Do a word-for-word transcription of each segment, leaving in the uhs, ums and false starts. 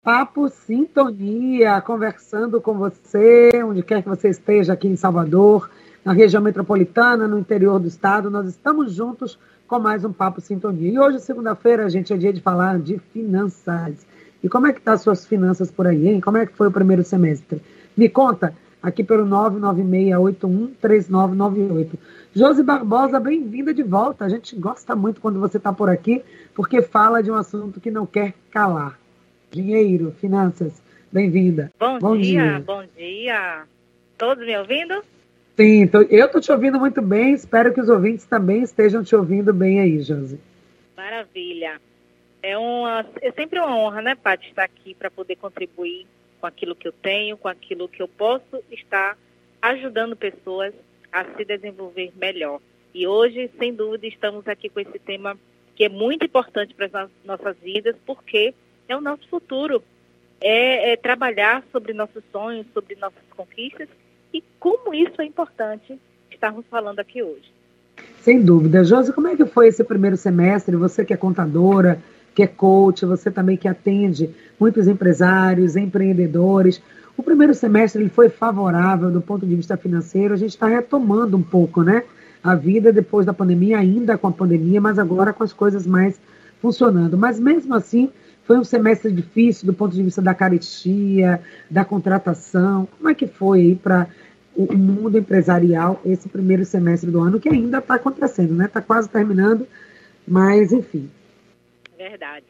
Papo Sintonia, conversando com você, onde quer que você esteja aqui em Salvador, na região metropolitana, no interior do estado, nós estamos juntos com mais um Papo Sintonia. E hoje, segunda-feira, a gente é dia de falar de finanças. E como é que estão as suas finanças por aí, hein? Como é que foi o primeiro semestre? Me conta, aqui pelo nove nove seis oito um três nove nove oito. Josi Barbosa, bem-vinda de volta. A gente gosta muito quando você está por aqui, porque fala de um assunto que não quer calar. Dinheiro, finanças, bem-vinda. Bom, bom dia, dia, bom dia. Todos me ouvindo? Sim, tô, eu estou te ouvindo muito bem, espero que os ouvintes também estejam te ouvindo bem aí, Josi. Maravilha. É, uma, é sempre uma honra, né, Paty, estar aqui para poder contribuir com aquilo que eu tenho, com aquilo que eu posso estar ajudando pessoas a se desenvolver melhor. E hoje, sem dúvida, estamos aqui com esse tema que é muito importante para as nossas vidas, porque é o nosso futuro, é, é trabalhar sobre nossos sonhos, sobre nossas conquistas e como isso é importante estarmos falando aqui hoje. Sem dúvida. Josi, como é que foi esse primeiro semestre? Você que é contadora, que é coach, você também que atende muitos empresários, empreendedores. O primeiro semestre ele foi favorável do ponto de vista financeiro, a gente está retomando um pouco, né? A vida depois da pandemia, ainda com a pandemia, mas agora com as coisas mais funcionando. Mas mesmo assim, foi um semestre difícil do ponto de vista da carestia, da contratação. Como é que foi aí para o mundo empresarial esse primeiro semestre do ano, que ainda está acontecendo, né? Está quase terminando, mas enfim. Verdade.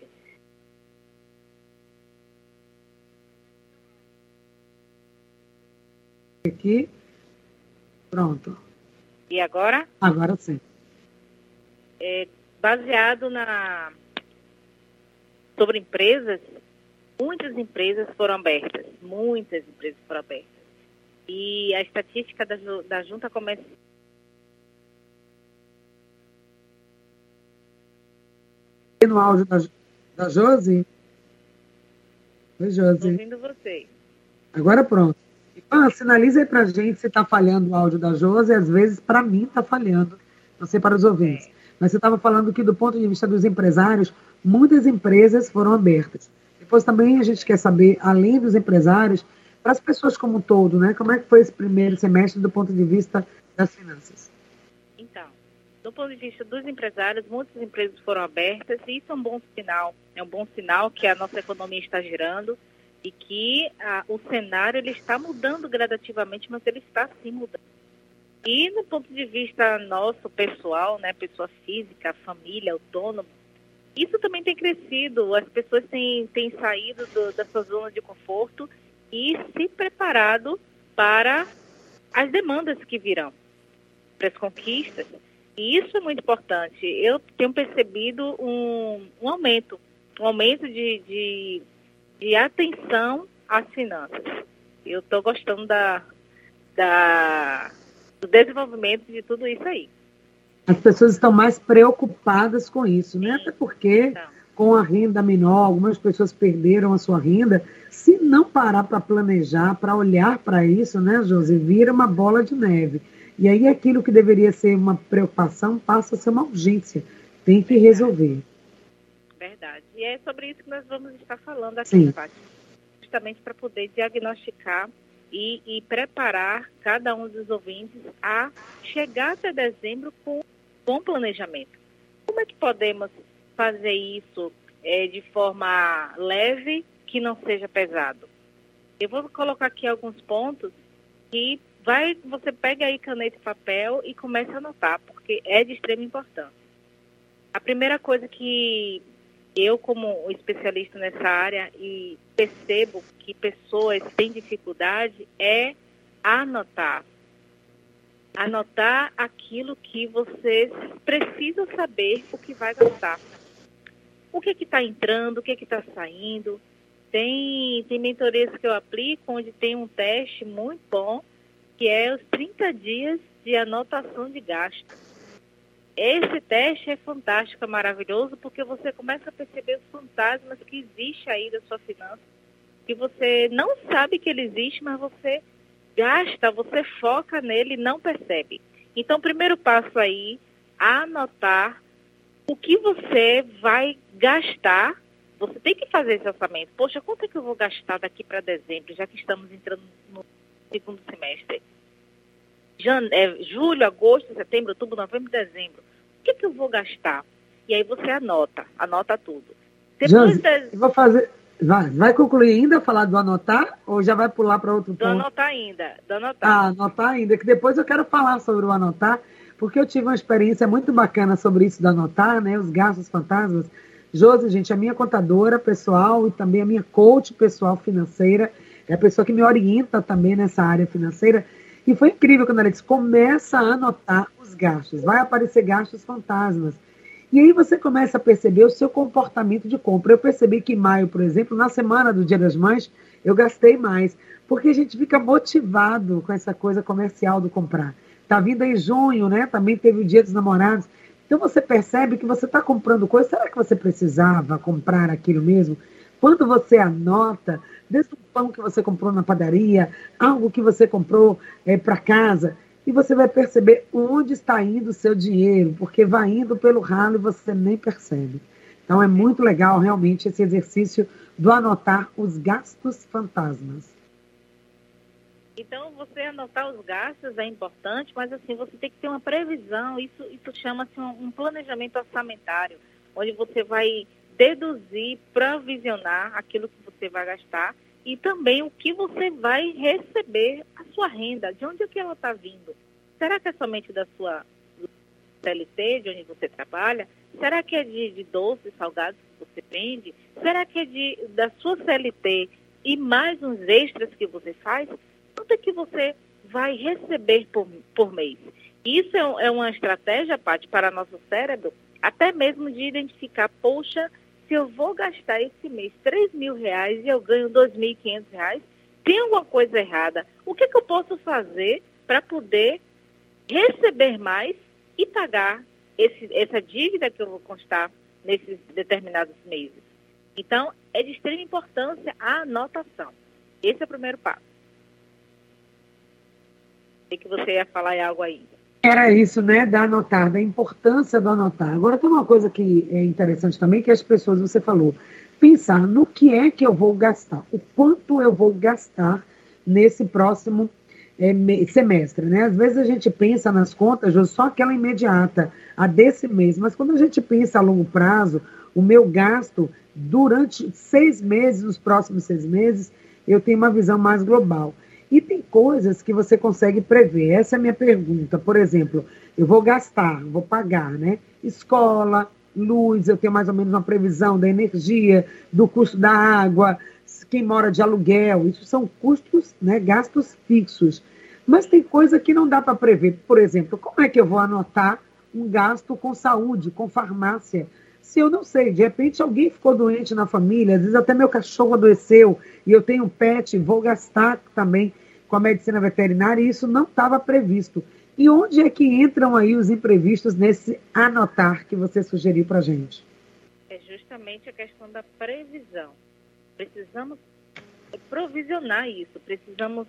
Aqui, pronto. E agora? Agora sim. É, baseado na... sobre empresas, muitas empresas foram abertas, muitas empresas foram abertas. E a estatística da, da Junta Comercial... No áudio da, da Josi? Oi, Josi. Estou ouvindo você. Agora pronto. Ah, sinaliza aí para a gente se está falhando o áudio da Josi, às vezes para mim está falhando, não sei para os ouvintes. É. Mas você estava falando que do ponto de vista dos empresários, muitas empresas foram abertas. Depois também a gente quer saber, além dos empresários, para as pessoas como um todo, né? Como é que foi esse primeiro semestre do ponto de vista das finanças? Então, do ponto de vista dos empresários, muitas empresas foram abertas e isso é um bom sinal. É um bom sinal que a nossa economia está girando e que ah, o cenário ele está mudando gradativamente, mas ele está sim mudando. E no ponto de vista nosso, pessoal, né, pessoa física, família, autônomo, isso também tem crescido, as pessoas têm, têm saído do, da sua zona de conforto e se preparado para as demandas que virão, para as conquistas. E isso é muito importante. Eu tenho percebido um, um aumento, um aumento de, de, de atenção às finanças. Eu estou gostando da, da, do desenvolvimento de tudo isso aí. As pessoas estão mais preocupadas com isso, né? Até porque, então, com a renda menor, algumas pessoas perderam a sua renda. Se não parar para planejar, para olhar para isso, né, Josi, vira uma bola de neve. E aí aquilo que deveria ser uma preocupação passa a ser uma urgência. Tem que resolver. Verdade. E é sobre isso que nós vamos estar falando aqui, Paty. Justamente para poder diagnosticar e, e preparar cada um dos ouvintes a chegar até dezembro com bom planejamento. Como é que podemos fazer isso é, de forma leve, que não seja pesado? Eu vou colocar aqui alguns pontos que vai, você pega aí caneta e papel e começa a anotar, porque é de extrema importância. A primeira coisa que eu, como especialista nessa área, e percebo que pessoas têm dificuldade é anotar. Anotar aquilo que você precisa saber o que vai gastar. O que está entrando, o que está saindo. Tem, tem mentorias que eu aplico onde tem um teste muito bom, que é os trinta dias de anotação de gasto. Esse teste é fantástico, é maravilhoso, porque você começa a perceber os fantasmas que existem aí da sua finança, que você não sabe que ele existe, mas você gasta, você foca nele e não percebe. Então, o primeiro passo aí, anotar o que você vai gastar, você tem que fazer esse orçamento. Poxa, quanto é que eu vou gastar daqui para dezembro, já que estamos entrando no segundo semestre? Jane... É, julho, agosto, setembro, outubro, novembro, dezembro. O que é que eu vou gastar? E aí você anota, anota tudo. Depois de... eu vou fazer... Vai, vai concluir ainda falar do anotar ou já vai pular para outro do ponto? Do anotar ainda, do anotar. Ah, anotar ainda, que depois eu quero falar sobre o anotar, porque eu tive uma experiência muito bacana sobre isso do anotar, né, os gastos fantasmas. Josi, gente, a minha contadora pessoal e também a minha coach pessoal financeira, é a pessoa que me orienta também nessa área financeira, e foi incrível quando ela disse, começa a anotar os gastos, vai aparecer gastos fantasmas. E aí você começa a perceber o seu comportamento de compra. Eu percebi que em maio, por exemplo, na semana do Dia das Mães, eu gastei mais, porque a gente fica motivado com essa coisa comercial do comprar. Está vindo aí junho, né? Também teve o Dia dos Namorados. Então você percebe que você está comprando coisa. Será que você precisava comprar aquilo mesmo? Quando você anota, desde o pão que você comprou na padaria, algo que você comprou é, para casa, e você vai perceber onde está indo o seu dinheiro, porque vai indo pelo ralo e você nem percebe. Então é muito legal realmente esse exercício do anotar os gastos fantasmas. Então, você anotar os gastos é importante, mas assim, você tem que ter uma previsão, isso, isso chama-se um, um planejamento orçamentário, onde você vai deduzir, provisionar aquilo que você vai gastar e também o que você vai receber, a sua renda, de onde é que ela está vindo. Será que é somente da sua C L T, de onde você trabalha? Será que é de, de doces, salgados que você vende? Será que é de, da sua C L T e mais uns extras que você faz? Quanto é que você vai receber por, por mês? Isso é, é uma estratégia, Paty, para nosso cérebro, até mesmo de identificar, poxa, se eu vou gastar esse mês três mil reais e eu ganho dois mil e quinhentos reais, tem alguma coisa errada. O que, que eu posso fazer para poder receber mais e pagar esse, essa dívida que eu vou constar nesses determinados meses? Então, é de extrema importância a anotação. Esse é o primeiro passo. Sei que você ia falar em algo aí. Era isso, né, da anotar, da importância do anotar. Agora tem uma coisa que é interessante também, que as pessoas, você falou, pensar no que é que eu vou gastar, o quanto eu vou gastar nesse próximo é, semestre, né? Às vezes a gente pensa nas contas, só aquela imediata, a desse mês, mas quando a gente pensa a longo prazo, o meu gasto durante seis meses, nos próximos seis meses, eu tenho uma visão mais global. E tem coisas que você consegue prever. Essa é a minha pergunta. Por exemplo, eu vou gastar, vou pagar, né? Escola, luz, eu tenho mais ou menos uma previsão da energia, do custo da água, quem mora de aluguel. Isso são custos, né? Gastos fixos. Mas tem coisa que não dá para prever. Por exemplo, como é que eu vou anotar um gasto com saúde, com farmácia? Se eu não sei, de repente alguém ficou doente na família, às vezes até meu cachorro adoeceu e eu tenho um pet, vou gastar também com a medicina veterinária e isso não estava previsto. E onde é que entram aí os imprevistos nesse anotar que você sugeriu para a gente? É justamente a questão da previsão. Precisamos provisionar isso, precisamos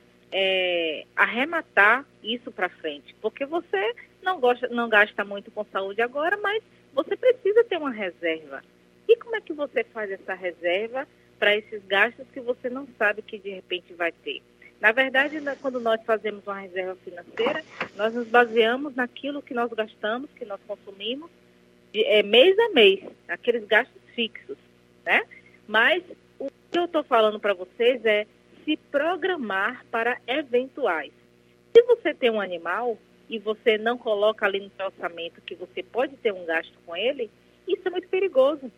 é, arrematar isso para frente, porque você não, gosta, não gasta muito com saúde agora, mas você precisa ter uma reserva. E como é que você faz essa reserva para esses gastos que você não sabe que de repente vai ter? Na verdade, quando nós fazemos uma reserva financeira, nós nos baseamos naquilo que nós gastamos, que nós consumimos, de, é, mês a mês, aqueles gastos fixos, né? Mas o que eu estou falando para vocês é se programar para eventuais. Se você tem um animal e você não coloca ali no seu orçamento que você pode ter um gasto com ele, isso é muito perigoso.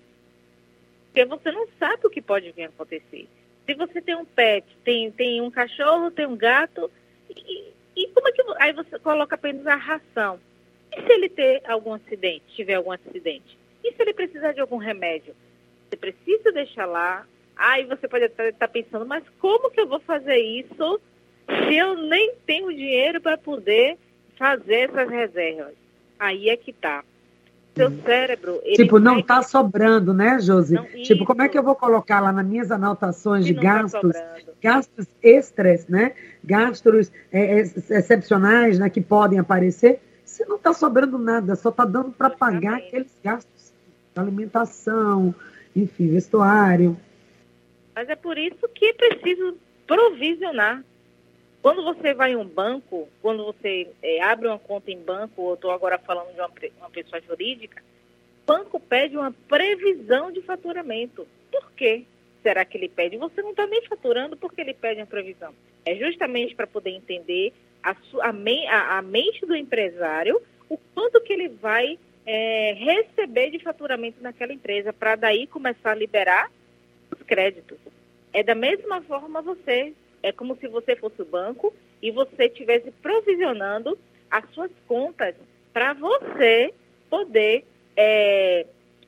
Porque você não sabe o que pode vir a acontecer. Se você tem um pet, tem, tem um cachorro, tem um gato, e, e como é que... Aí você coloca apenas a ração. E se ele ter algum acidente, tiver algum acidente? E se ele precisar de algum remédio? Você precisa deixar lá. Aí você pode estar tá pensando, mas como que eu vou fazer isso se eu nem tenho dinheiro para poder fazer essas reservas? Aí é que tá. Seu cérebro... Ele tipo, não vai... está sobrando, né, Josi? Não, tipo, isso. como é que eu vou colocar lá nas minhas anotações Se de não tá gastos, sobrando. gastos extras, né? Gastos é, excepcionais, né, que podem aparecer, se não está sobrando nada, só está dando para pagar aqueles gastos de alimentação, enfim, vestuário. Mas é por isso que é preciso provisionar. Quando você vai em um banco, quando você é, abre uma conta em banco, ou estou agora falando de uma, uma pessoa jurídica, o banco pede uma previsão de faturamento. Por quê? Será que ele pede? Você não está nem faturando porque ele pede uma previsão. É justamente para poder entender a, a, a, a mente do empresário, o quanto que ele vai é, receber de faturamento naquela empresa, para daí começar a liberar os créditos. É da mesma forma você, é como se você fosse o banco e você estivesse provisionando as suas contas para você poder é,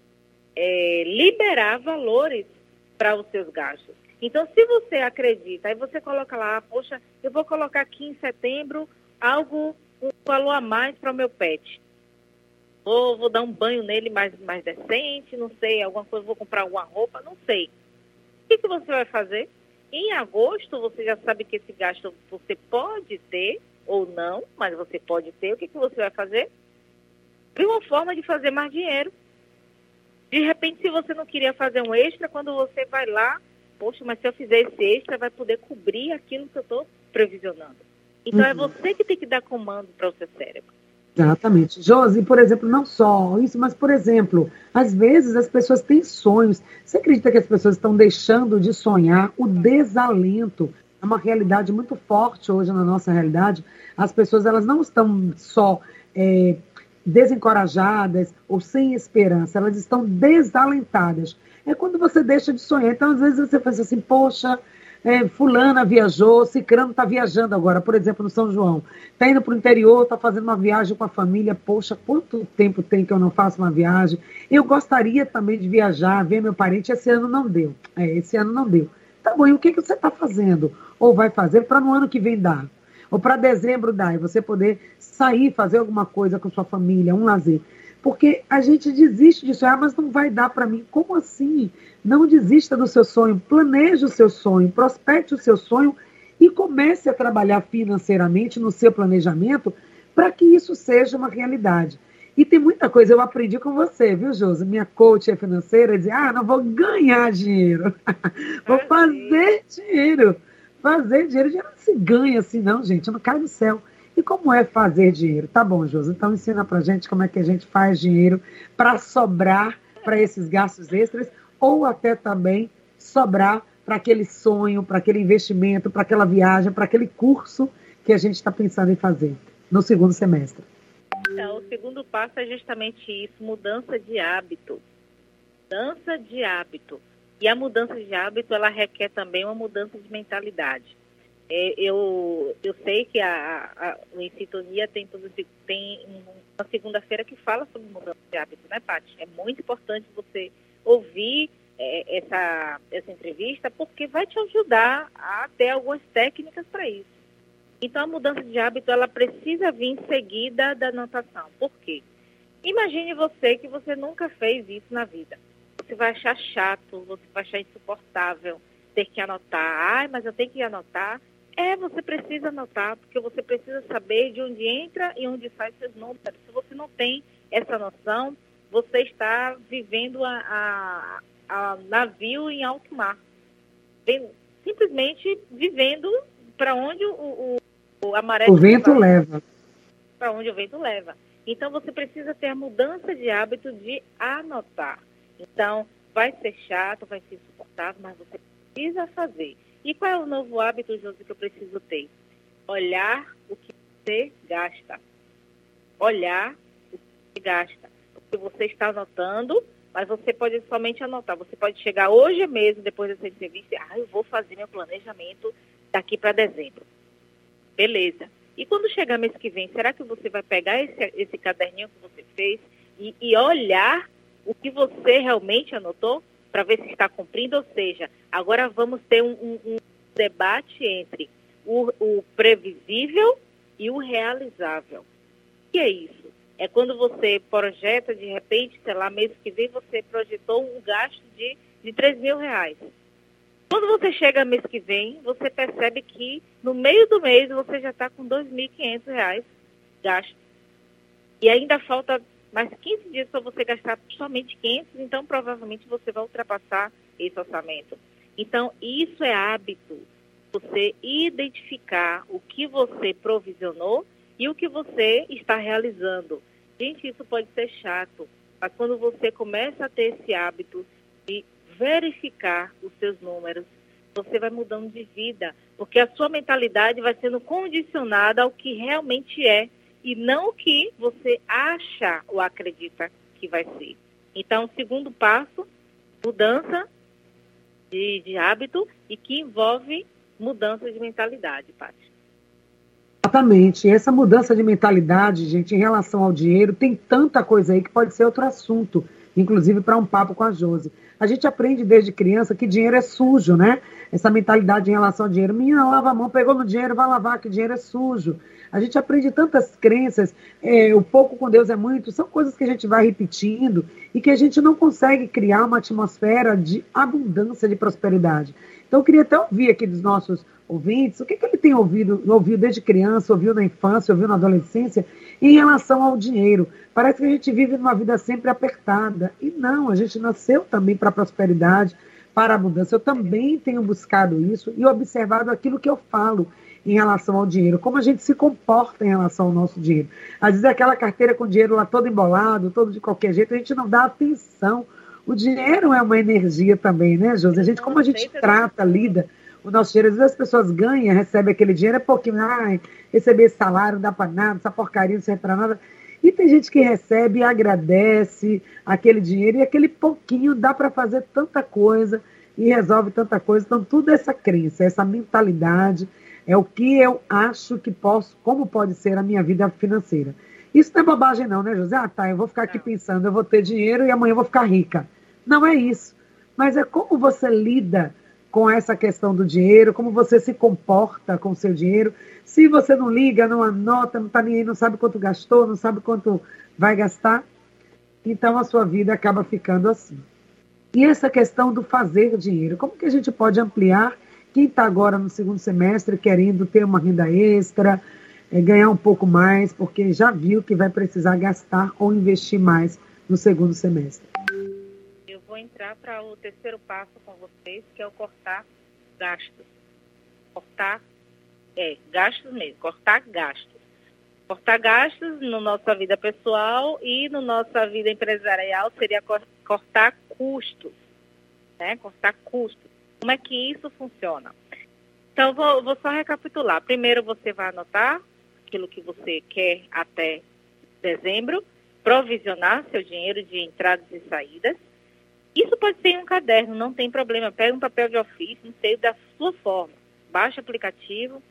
é, liberar valores para os seus gastos. Então, se você acredita, aí você coloca lá, poxa, eu vou colocar aqui em setembro algo, um valor a mais para o meu pet. Ou vou dar um banho nele mais, mais decente, não sei, alguma coisa, vou comprar alguma roupa, não sei. O que, que você vai fazer? Em agosto, você já sabe que esse gasto você pode ter ou não, mas você pode ter. O que, que você vai fazer? Tem uma forma de fazer mais dinheiro. De repente, se você não queria fazer um extra, quando você vai lá, poxa, mas se eu fizer esse extra, vai poder cobrir aquilo que eu estou previsionando. Então, uhum. é você que tem que dar comando para o seu cérebro. Exatamente. Josi, por exemplo, não só isso, mas, por exemplo, às vezes as pessoas têm sonhos. Você acredita que as pessoas estão deixando de sonhar? O desalento é uma realidade muito forte hoje na nossa realidade. As pessoas, elas não estão só é, desencorajadas ou sem esperança, elas estão desalentadas. É quando você deixa de sonhar. Então, às vezes você pensa assim, poxa, é, fulana viajou, cicrano está viajando agora, por exemplo, no São João. Está indo para o interior, está fazendo uma viagem com a família. Poxa, quanto tempo tem que eu não faço uma viagem? Eu gostaria também de viajar, ver meu parente. Esse ano não deu. É, esse ano não deu. Tá bom, e o que, que você está fazendo? Ou vai fazer para no ano que vem dar? Ou para dezembro dar, e você poder sair, fazer alguma coisa com sua família, um lazer. Porque a gente desiste de sonhar, mas não vai dar para mim. Como assim? Não desista do seu sonho, planeje o seu sonho, prospecte o seu sonho e comece a trabalhar financeiramente no seu planejamento para que isso seja uma realidade. E tem muita coisa, eu aprendi com você, viu, Josi? Minha coach financeira dizia, ah, não vou ganhar dinheiro, vou fazer dinheiro. Fazer dinheiro, dinheiro não se ganha assim não, gente, não cai do céu. E como é fazer dinheiro? Tá bom, Josi, então ensina pra gente como é que a gente faz dinheiro para sobrar para esses gastos extras ou até também sobrar para aquele sonho, para aquele investimento, para aquela viagem, para aquele curso que a gente está pensando em fazer no segundo semestre. Então, o segundo passo é justamente isso, mudança de hábito. Mudança de hábito. E a mudança de hábito, ela requer também uma mudança de mentalidade. É, eu, eu sei que a, a, o Em Sintonia tem, tem uma segunda-feira que fala sobre mudança de hábito, né, Paty? É muito importante você ouvir é, essa, essa entrevista, porque vai te ajudar a ter algumas técnicas para isso. Então, a mudança de hábito, ela precisa vir seguida da anotação. Por quê? Imagine você que você nunca fez isso na vida. Você vai achar chato, você vai achar insuportável ter que anotar. Ai, mas eu tenho que anotar. É, você precisa anotar, porque você precisa saber de onde entra e onde sai seus números. Se você não tem essa noção, você está vivendo a, a, a navio em alto mar. Simplesmente vivendo para onde o, o, a maré... O vento leva. Para onde o vento leva. Então, você precisa ter a mudança de hábito de anotar. Então, vai ser chato, vai ser insuportável, mas você precisa fazer. E qual é o novo hábito, Josi, que eu preciso ter? Olhar o que você gasta. Olhar o que você gasta. Porque você está anotando, mas você pode somente anotar. Você pode chegar hoje mesmo, depois dessa entrevista, e ah, eu vou fazer meu planejamento daqui para dezembro. Beleza. E quando chegar mês que vem, será que você vai pegar esse, esse caderninho que você fez e, e olhar o que você realmente anotou para ver se está cumprindo? Ou seja, agora vamos ter um, um, um debate entre o, o previsível e o realizável. O que é isso? É quando você projeta, de repente, sei lá, mês que vem, você projetou um gasto de, de três mil reais. Quando você chega mês que vem, você percebe que no meio do mês você já está com dois mil e quinhentos reais gasto. E ainda falta mas quinze dias para você gastar somente quinhentos, então provavelmente você vai ultrapassar esse orçamento. Então, isso é hábito, você identificar o que você provisionou e o que você está realizando. Gente, isso pode ser chato, mas quando você começa a ter esse hábito de verificar os seus números, você vai mudando de vida, porque a sua mentalidade vai sendo condicionada ao que realmente é e não o que você acha ou acredita que vai ser. Então, o segundo passo, mudança de, de hábito e que envolve mudança de mentalidade, Paty. Exatamente. E essa mudança de mentalidade, gente, em relação ao dinheiro, tem tanta coisa aí que pode ser outro assunto, inclusive para um papo com a Josi. A gente aprende desde criança que dinheiro é sujo, né? Essa mentalidade em relação ao dinheiro. Menina, lava a mão, pegou no dinheiro, vai lavar, que dinheiro é sujo. A gente aprende tantas crenças, é, o pouco com Deus é muito, são coisas que a gente vai repetindo e que a gente não consegue criar uma atmosfera de abundância, de prosperidade. Então, eu queria até ouvir aqui dos nossos ouvintes, o que, que ele tem ouvido, ouviu desde criança, ouviu na infância, ouviu na adolescência, em relação ao dinheiro. Parece que a gente vive numa vida sempre apertada. E não, a gente nasceu também para a prosperidade, para a abundância. Eu também tenho buscado isso e observado aquilo que eu falo em relação ao dinheiro, como a gente se comporta em relação ao nosso dinheiro. Às vezes aquela carteira com dinheiro lá todo embolado, todo de qualquer jeito, a gente não dá atenção. O dinheiro é uma energia também, né, Josi? A gente, como a gente trata, lida o nosso dinheiro, às vezes as pessoas ganham, recebem aquele dinheiro, é pouquinho, ai, receber esse salário não dá para nada, essa porcaria não serve para nada. E tem gente que recebe e agradece aquele dinheiro, e aquele pouquinho dá para fazer tanta coisa e resolve tanta coisa. Então, tudo essa crença, essa mentalidade, é o que eu acho que posso, como pode ser a minha vida financeira. Isso não é bobagem não, né, José? Ah, tá, eu vou ficar aqui pensando, eu vou ter dinheiro e amanhã eu vou ficar rica. Não é isso. Mas é como você lida com essa questão do dinheiro, como você se comporta com o seu dinheiro. Se você não liga, não anota, não está nem aí, não sabe quanto gastou, não sabe quanto vai gastar, então a sua vida acaba ficando assim. E essa questão do fazer dinheiro, como que a gente pode ampliar? Quem está agora no segundo semestre querendo ter uma renda extra, é, ganhar um pouco mais, porque já viu que vai precisar gastar ou investir mais no segundo semestre. Eu vou entrar para o terceiro passo com vocês, que é o cortar gastos. Cortar, é, gastos mesmo, cortar gastos. Cortar gastos na nossa vida pessoal e na nossa vida empresarial seria cortar custos, né? Cortar custos. Como é que isso funciona? Então, vou, vou só recapitular. Primeiro, você vai anotar aquilo que você quer até dezembro, provisionar seu dinheiro de entradas e saídas. Isso pode ser em um caderno, não tem problema. Pega um papel de ofício, não sei, da sua forma. Baixa o aplicativo.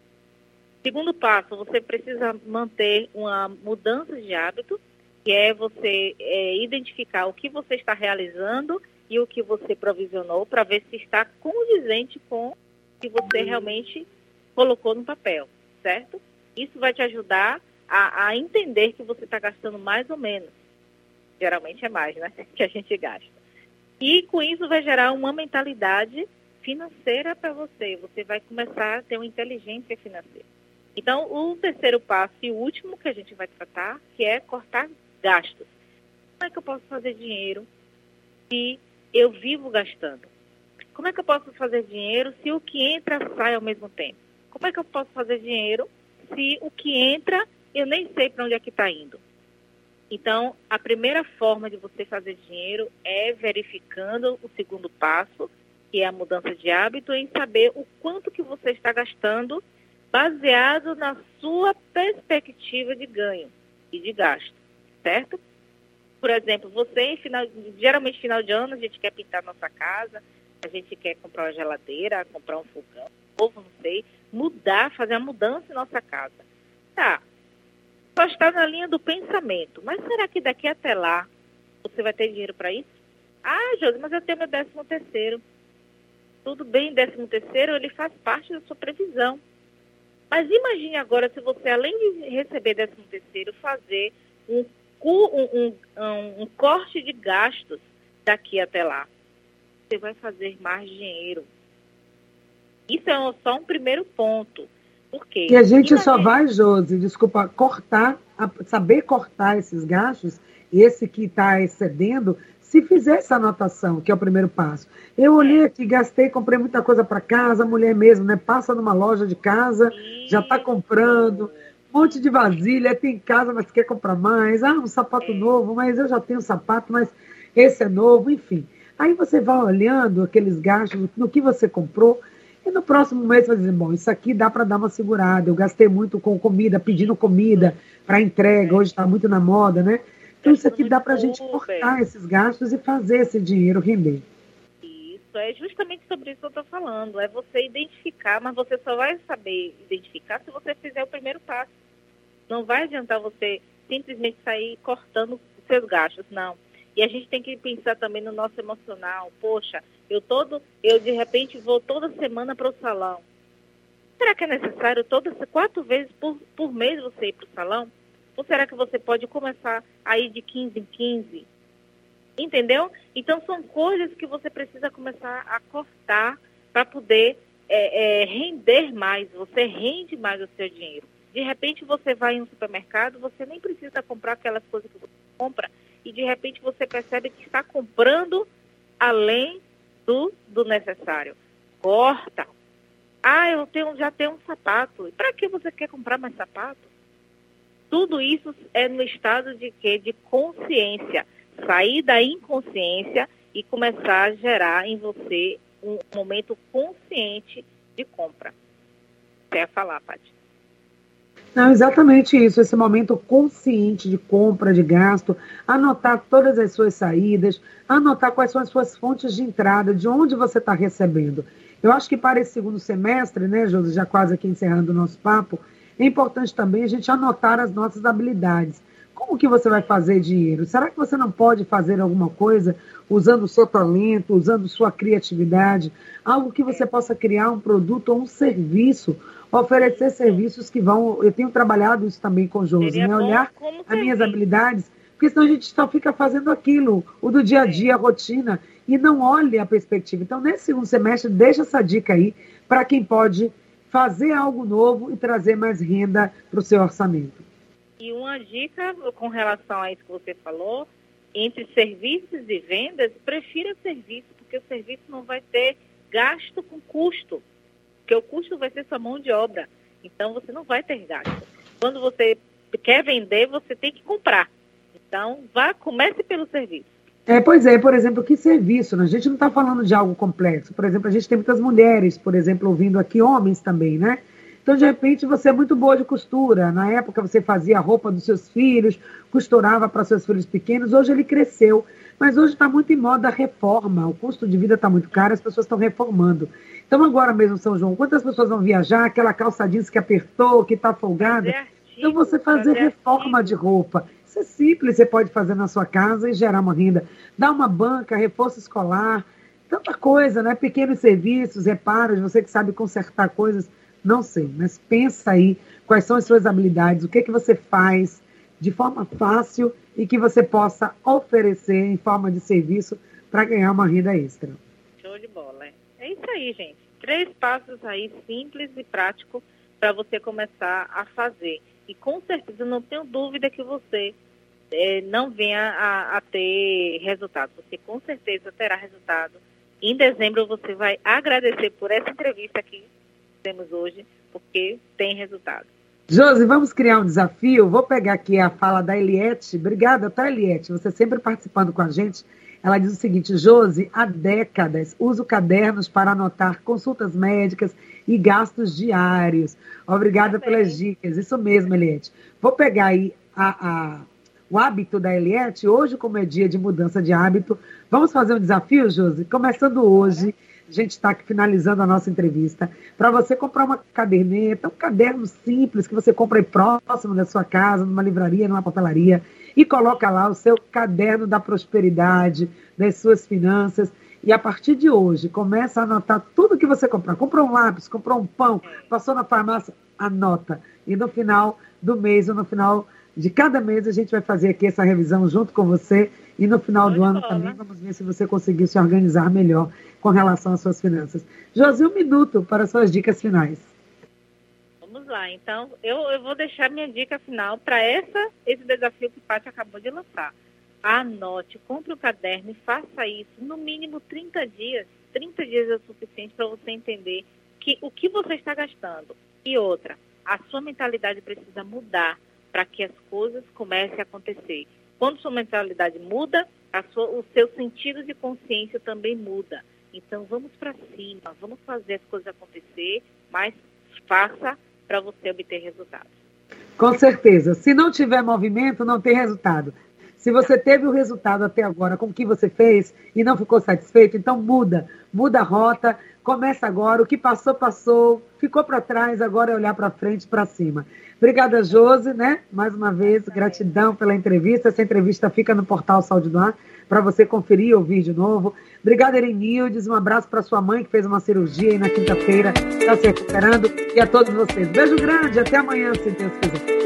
Segundo passo, você precisa manter uma mudança de hábito, que é você é, identificar o que você está realizando e o que você provisionou para ver se está condizente com o que você realmente colocou no papel, certo? Isso vai te ajudar a, a entender que você está gastando mais ou menos. Geralmente é mais, né, que a gente gasta. E com isso vai gerar uma mentalidade financeira para você. Você vai começar a ter uma inteligência financeira. Então, o terceiro passo e o último que a gente vai tratar, que é cortar gastos. Como é que eu posso fazer dinheiro se eu vivo gastando? Como é que eu posso fazer dinheiro se o que entra sai ao mesmo tempo? Como é que eu posso fazer dinheiro se o que entra eu nem sei para onde é que está indo? Então, a primeira forma de você fazer dinheiro é verificando o segundo passo, que é a mudança de hábito, em saber o quanto que você está gastando baseado na sua perspectiva de ganho e de gasto, certo? Por exemplo, você, final, geralmente final de ano, a gente quer pintar nossa casa, a gente quer comprar uma geladeira, comprar um fogão, ovo, não sei, mudar, fazer a mudança em nossa casa. Tá, só está na linha do pensamento, mas será que daqui até lá você vai ter dinheiro para isso? Ah, Josi, mas eu tenho meu décimo terceiro. Tudo bem, décimo terceiro, ele faz parte da sua previsão. Mas imagine agora se você, além de receber décimo terceiro, fazer um, um, um, um, um corte de gastos daqui até lá. Você vai fazer mais dinheiro. Isso é só um primeiro ponto. Por quê? E a gente E só na- vai, Josi, desculpa, cortar, a- saber cortar esses gastos, esse que está excedendo, se fizer essa anotação, que é o primeiro passo. Eu olhei aqui, gastei, comprei muita coisa para casa, a mulher mesmo, né? Passa numa loja de casa, já está comprando, um monte de vasilha, tem em casa, mas quer comprar mais. Ah, um sapato É. novo, mas eu já tenho um sapato, mas esse é novo, enfim. Aí você vai olhando aqueles gastos, no que você comprou, e no próximo mês você vai dizer, bom, isso aqui dá para dar uma segurada. Eu gastei muito com comida, pedindo comida para entrega, hoje está muito na moda, né? Então isso aqui dá para a gente cortar esses gastos e fazer esse dinheiro render. Isso, é justamente sobre isso que eu estou falando. É você identificar, mas você só vai saber identificar se você fizer o primeiro passo. Não vai adiantar você simplesmente sair cortando os seus gastos, não. E a gente tem que pensar também no nosso emocional. Poxa, eu todo, eu de repente vou toda semana para o salão. Será que é necessário todas quatro vezes por, por mês você ir para o salão? Ou será que você pode começar a ir de quinze em quinze? Entendeu? Então são coisas que você precisa começar a cortar para poder é, é, render mais. Você rende mais o seu dinheiro. De repente você vai em um supermercado, você nem precisa comprar aquelas coisas que você compra, e de repente você percebe que está comprando além do, do necessário. Corta. Ah, eu tenho, já tenho um sapato. E para que você quer comprar mais sapato? Tudo isso é no estado de quê? De consciência. Sair da inconsciência e começar a gerar em você um momento consciente de compra. Quer falar, Paty? Não, exatamente isso, esse momento consciente de compra, de gasto, anotar todas as suas saídas, anotar quais são as suas fontes de entrada, de onde você está recebendo. Eu acho que para esse segundo semestre, né, Josi, já quase aqui encerrando o nosso papo, é importante também a gente anotar as nossas habilidades. Como que você vai fazer dinheiro? Será que você não pode fazer alguma coisa usando o seu talento, usando sua criatividade, algo que você possa criar um produto ou um serviço, oferecer serviços que vão... Eu tenho trabalhado isso também com o Josi, né? Olhar as minhas habilidades, porque senão a gente só fica fazendo aquilo, o do dia a dia, a rotina, e não olha a perspectiva. Então, nesse segundo semestre, deixa essa dica aí para quem pode fazer algo novo e trazer mais renda para o seu orçamento. E uma dica com relação a isso que você falou, entre serviços e vendas, prefira serviço, porque o serviço não vai ter gasto com custo, porque o custo vai ser sua mão de obra, então você não vai ter gasto. Quando você quer vender, você tem que comprar. Então, vá, comece pelo serviço. É, pois é, por exemplo, que serviço? Né? A gente não está falando de algo complexo. Por exemplo, a gente tem muitas mulheres, por exemplo, ouvindo aqui, homens também, né? Então, de repente, você é muito boa de costura. Na época, você fazia a roupa dos seus filhos, costurava para seus filhos pequenos. Hoje ele cresceu, mas hoje está muito em moda a reforma. O custo de vida está muito caro, as pessoas estão reformando. Então, agora mesmo, São João, quantas pessoas vão viajar? Aquela calça jeans que apertou, que está folgada. Artigo, então, você fazer, fazer reforma artigo. de roupa. Isso é simples, você pode fazer na sua casa e gerar uma renda. Dar uma banca, reforço escolar, tanta coisa, né? Pequenos serviços, reparos, você que sabe consertar coisas. Não sei, mas pensa aí quais são as suas habilidades, o que, é que você faz de forma fácil e que você possa oferecer em forma de serviço para ganhar uma renda extra. Show de bola. É isso aí, gente. Três passos aí simples e práticos para você começar a fazer. E com certeza, não tenho dúvida que você é, não venha a, a ter resultado. Você com certeza terá resultado. Em dezembro você vai agradecer por essa entrevista aqui temos hoje, porque tem resultado. Josi, vamos criar um desafio? Vou pegar aqui a fala da Eliette. Obrigada, tá, Eliette? Você sempre participando com a gente. Ela diz o seguinte: Josi, há décadas uso cadernos para anotar consultas médicas e gastos diários. Obrigada tá pelas dicas. Isso mesmo, Eliette. Vou pegar aí a, a, o hábito da Eliette. Hoje, como é dia de mudança de hábito, vamos fazer um desafio, Josi? Começando hoje. A gente está aqui finalizando a nossa entrevista, para você comprar uma caderneta, um caderno simples que você compra aí próximo da sua casa, numa livraria, numa papelaria, e coloca lá o seu caderno da prosperidade, das suas finanças, e a partir de hoje, começa a anotar tudo que você comprar. Comprou um lápis, comprou um pão, passou na farmácia, anota. E no final do mês, ou no final de cada mês, a gente vai fazer aqui essa revisão junto com você, e no final do ano também vamos ver se você conseguiu se organizar melhor com relação às suas finanças. Josi, um minuto para suas dicas finais. Vamos lá. Então, eu, eu vou deixar minha dica final para essa esse desafio que o Paty acabou de lançar. Anote, compre o caderno e faça isso no mínimo trinta dias. trinta dias é o suficiente para você entender que, o que você está gastando. E outra, a sua mentalidade precisa mudar para que as coisas comecem a acontecer. Quando sua mentalidade muda, a sua, o seu sentido de consciência também muda. Então, vamos para cima, vamos fazer as coisas acontecer, mas faça para você obter resultados. Com certeza. Se não tiver movimento, não tem resultado. Se você teve o resultado até agora com o que você fez e não ficou satisfeito, então muda. Muda a rota, começa agora. O que passou, passou. Ficou para trás, agora é olhar para frente, para cima. Obrigada, Josi, né? Mais uma vez, gratidão pela entrevista. Essa entrevista fica no portal Saúde do Ar, para você conferir e ouvir de novo. Obrigada, Erenildes. Um abraço para sua mãe, que fez uma cirurgia aí na quinta-feira, está se recuperando. E a todos vocês. Beijo grande, até amanhã, se Deus quiser.